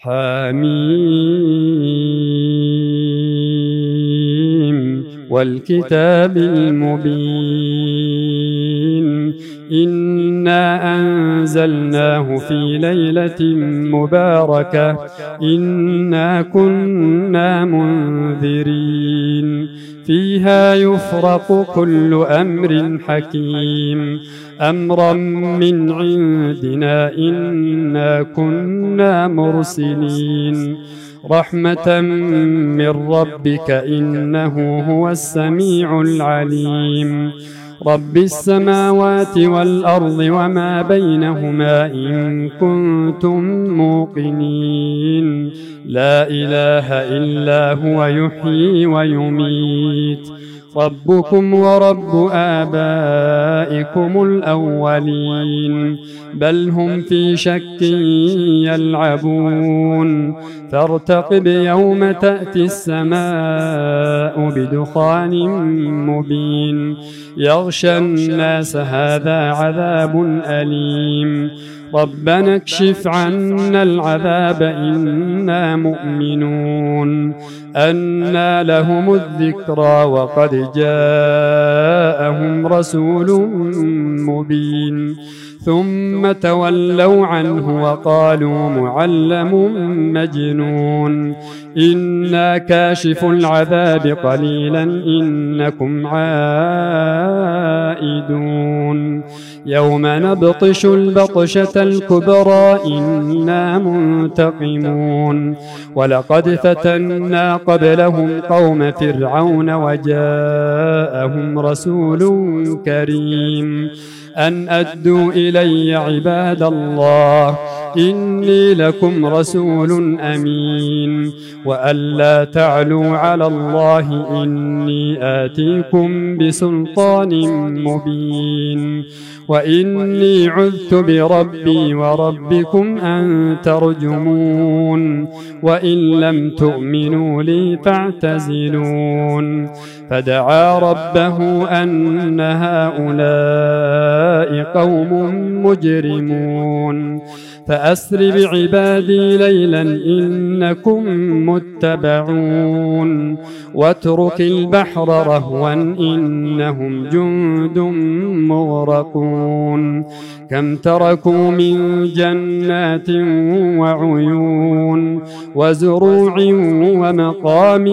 حميم والكتاب المبين إنا أنزلناه في ليلة مباركة إنا كنا منذرين فيها يفرق كل أمر حكيم أمرا من عندنا إنا كنا مرسلين رحمة من ربك إنه هو السميع العليم رب السماوات والأرض وما بينهما إن كنتم موقنين لا إله إلا هو يحيي ويميت ربكم ورب آبائكم الأولين بل هم في شك يلعبون فارتقب يوم تأتي السماء بدخان مبين يغشى الناس هذا عذاب أليم ربنا اكشف عنا العذاب إنا مؤمنون أنى لهم الذكرى وقد جاءهم رسول مبين ثم تولوا عنه وقالوا معلم مجنون إنا كاشف العذاب قليلا إنكم عائدون يوم نبطش البطشة الكبرى إنا منتقمون ولقد فتنا قبلهم قوم فرعون وجاءهم رسول كريم أن أدوا إلي عباد الله إني لكم رسول أمين وأن لا تعلوا على الله إني آتيكم بسلطان مبين وإني عذت بربي وربكم أن ترجمون وإن لم تؤمنوا لي فاعتزلون فدعا ربه أن هؤلاء قوم مجرمون فأسر بعبادي ليلا إنكم متبعون واترك البحر رهوا إنهم جند مغرقون كم تركوا من جنات وعيون وزروع ومقام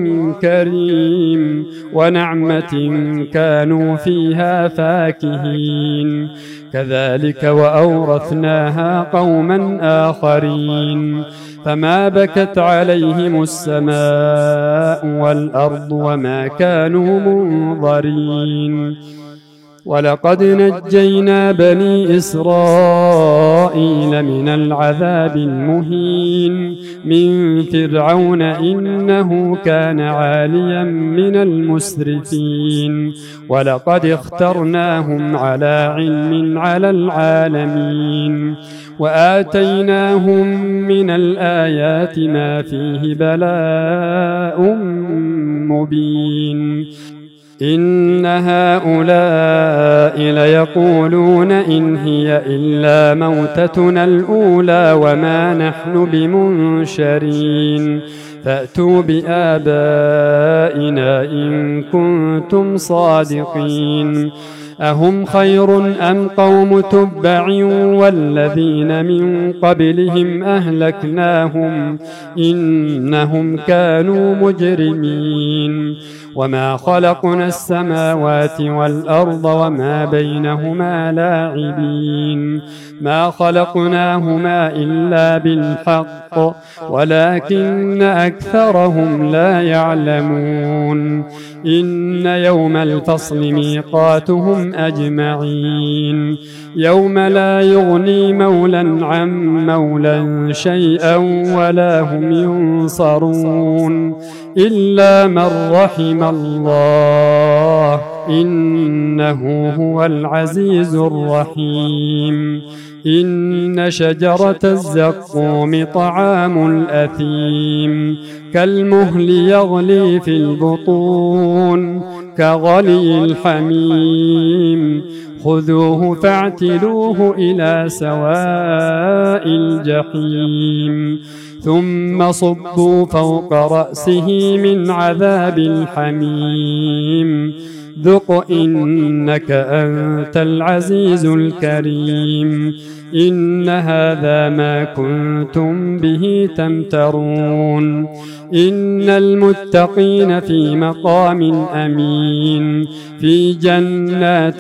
كريم ونعمة كانوا فيها فاكهين كذلك وأورثناها قوما آخرين فما بكت عليهم السماء والأرض وما كانوا منظرين ولقد نجينا بني إسرائيل من العذاب المهين من فرعون إنه كان عاليا من المسرفين ولقد اخترناهم على علم على العالمين وآتيناهم من الآيات ما فيه بلاء مبين إن هؤلاء ليقولون إن هي إلا موتتنا الأولى وما نحن بمنشرين فأتوا بآبائنا إن كنتم صادقين أهم خير أم قوم تبع والذين من قبلهم أهلكناهم إنهم كانوا مجرمين وما خلقنا السماوات والأرض وما بينهما لاعبين ما خلقناهما إلا بالحق ولكن أكثرهم لا يعلمون إن يوم الفصل ميقاتهم أجمعين يوم لا يغني مولا عن مولا شيئا ولا هم ينصرون إلا من رحم الله إنه هو العزيز الرحيم إن شجرة الزقوم طعام الأثيم كالمهل يغلي في البطون كغلي الحميم خذوه فاعتلوه إلى سواء الجحيم ثم صبوا فوق رأسه من عذاب الحميم ذق إنك أنت العزيز الكريم إن هذا ما كنتم به تمترون إن المتقين في مقام أمين في جنات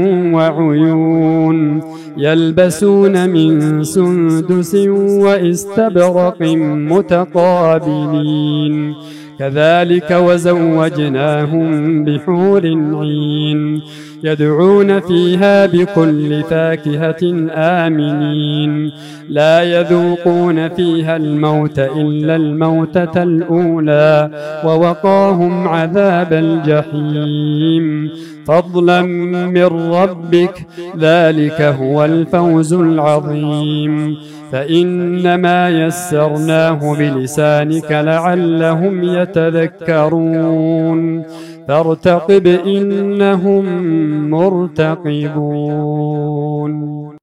وعيون يلبسون من سندس وإستبرق متقابلين كذلك وزوجناهم بحور عين يدعون فيها بكل فاكهة آمنين لا يذوقون فيها الموت إلا الموتة الأولى ووقاهم عذاب الجحيم فضلا من ربك ذلك هو الفوز العظيم فإنما يسرناه بلسانك لعلهم يتذكرون فارتقب إنهم مرتقبون